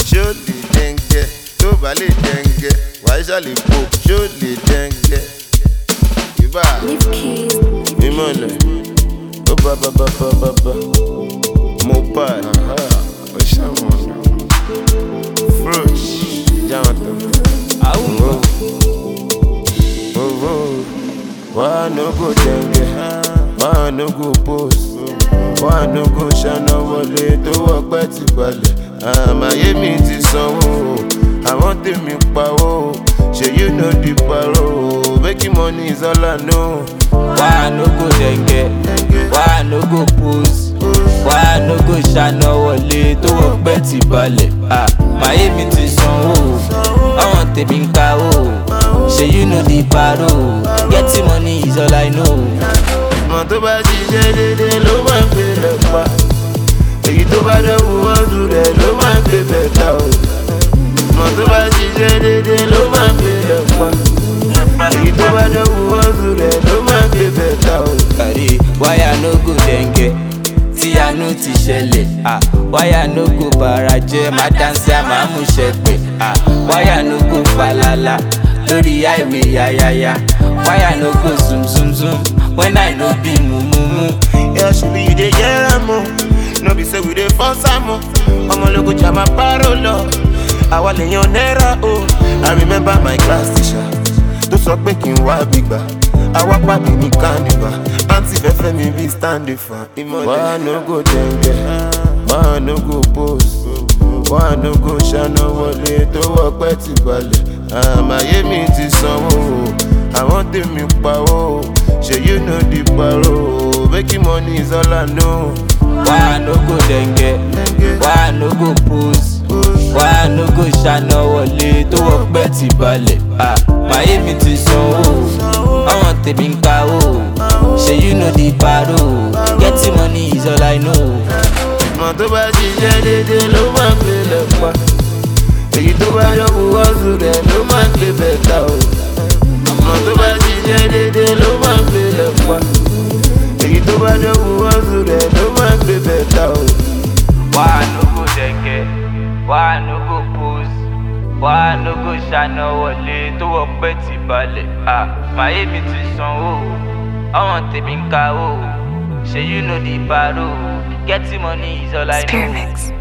ṣó lè dẹ́ngẹ́ tó bá lè dẹ́ngẹ́ wàá ṣàlè po ṣó lè dẹ́ngẹ́. Ibà mímọ̀lẹ̀ ó bá Mopad ó ṣàwọn Frush jáwọn tó. Why no go denge? Why no go post? Why no go ṣáná wọlé tó wọ́pẹ́ ti balẹ̀? Àmàyé mi ti sanwó, àwọn tèmi pawó. Ṣé you know the paro? Making money is all I know. Why no go denge? Why no go post? Why no go ṣáná wọlé tó wọ́pẹ́ ti balẹ̀? Àmàyé mi ti sanwó, àwọn tèmi pawó. Ṣé you know the paro? Getting money is all I know. Mọ̀ tó bá ṣiṣẹ́ dédé ló máa ń gbé lẹ́pa. Èyí tó bá dẹ́wù ọdún rẹ̀ ló máa ń gbé bẹ̀ta o. Mọ̀ tó bá ṣiṣẹ́ dédé ló máa ń gbé lẹ́pa. Èyí tó bá dẹ́wù ọdún rẹ̀ ló máa ń gbé bẹ̀ta o. Kàrí wáyà no go denge tí àánú ti ṣẹlẹ̀. Wáyà no go bàrà jẹ́ má dáńsí àmàmú ṣẹ̀pẹ̀. Wáyà no go falala lórí highway yáyáyá. Wáyà no go zoom zoom zoom when I no be mumu. Yeah, surely you dey hear am o. No be say we dey force am o. Ọmọlógo jama paro lọ. Àwa lèèyàn náírà o. I remember my class teacher tó sọ pé kí n wá gbígbà. Àwa pàdé ní carnival. Àǹtí fẹ́fẹ́ mi bí stand fan. Why no go denge? Why no go post? Why no go ṣáná wọlé tó wọ́pẹ́ ti balẹ̀? Àmàyé mi ti sanwó, àwọn tèmi pawó. Ṣé you know the paro? Making money is all I know. Why no go denge? Why no go post? Why no go ṣáná wọlé tó wọ́pẹ́ ti balẹ̀? Àmàyé mi ti sanwó, àwọn tèmi pawó. Ṣé you know the paro? Getting money is all I know. Mọ̀ tó bá ṣiṣẹ́ dédé ló máa ń gbé lẹ́pa. Èyí tó bá yọ̀wù ọ̀sùn rẹ̀ ló máa ń gbé bẹ̀ta o. Mọ̀ tó bá ṣiṣẹ́ dédé ló máa ń gbé lẹ́pa. Èyí tó bá yọ̀wù ọ̀sùn rẹ̀ ló máa ń gbé bẹ̀ta o. Why no go denge? Why no go post? Why no go ṣáná wọlé tó wọ́pẹ́ ti balẹ̀? Àmàyé mi ti sanwó, àwọn tèmi kawó. Ṣé you know the paro? Getting money is all I know. Spearmix.